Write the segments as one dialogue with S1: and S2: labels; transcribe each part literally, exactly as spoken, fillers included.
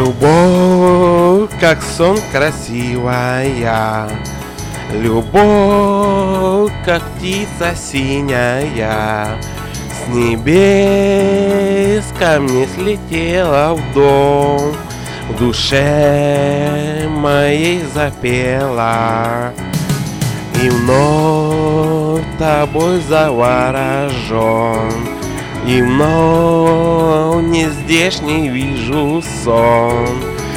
S1: Любовь, как сон красивая, любовь, как птица синяя, с небес ко мне слетела в дом, в душе моей запела, и вновь тобой заворожен, и вновь нездешний вижу сон,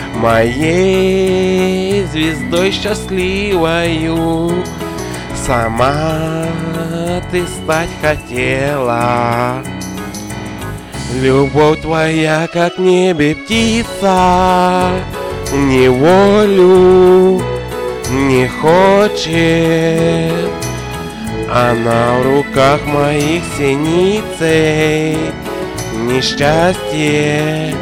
S1: моей звездой счастливою сама ты стать хотела. Любовь твоя, как в небе птица, неволю не хочет. Она в руках моих синицей несчастье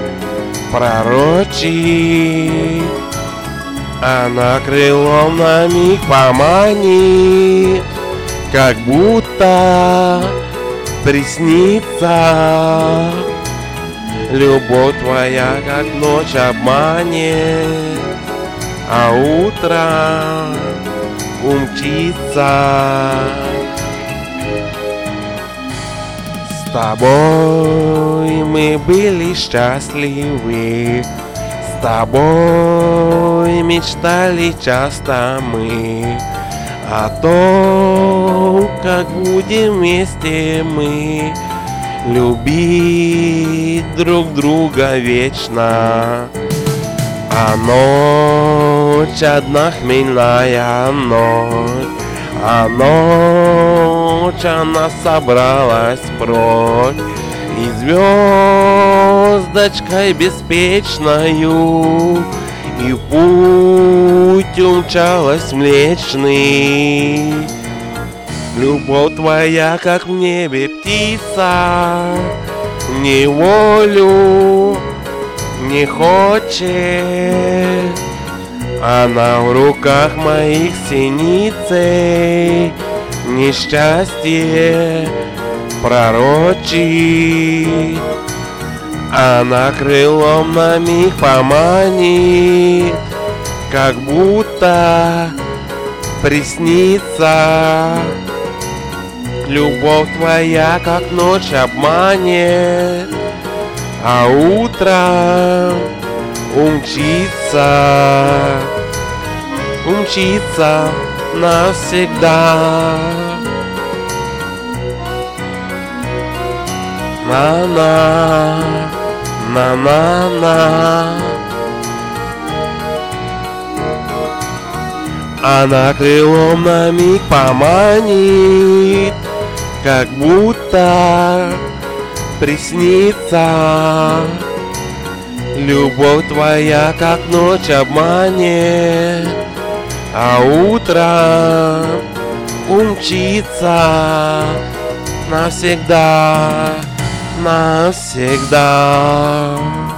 S1: пророчит. Она крылом на миг поманит, как будто приснится. Любовь твоя, как ночь обманет, а утром умчится. С тобой мы были счастливы, с тобой мечтали часто мы о том, как будем вместе мы любить друг друга вечно. А ночь одна хмельная ночь, а ночь она собралась прочь, и звездочкой беспечною и в путь умчалась млечный. Любовь твоя, как в небе птица, неволю не хочет. Она в руках моих синицей несчастье пророчит. Она крылом на миг поманит, как будто приснится. Любовь твоя, как ночь обманет, а утром умчится, умчится навсегда. На-на, на-на-на. Она крылом на миг поманит, как будто приснится. Любовь твоя, как ночь обманет, а утром умчится навсегда, навсегда.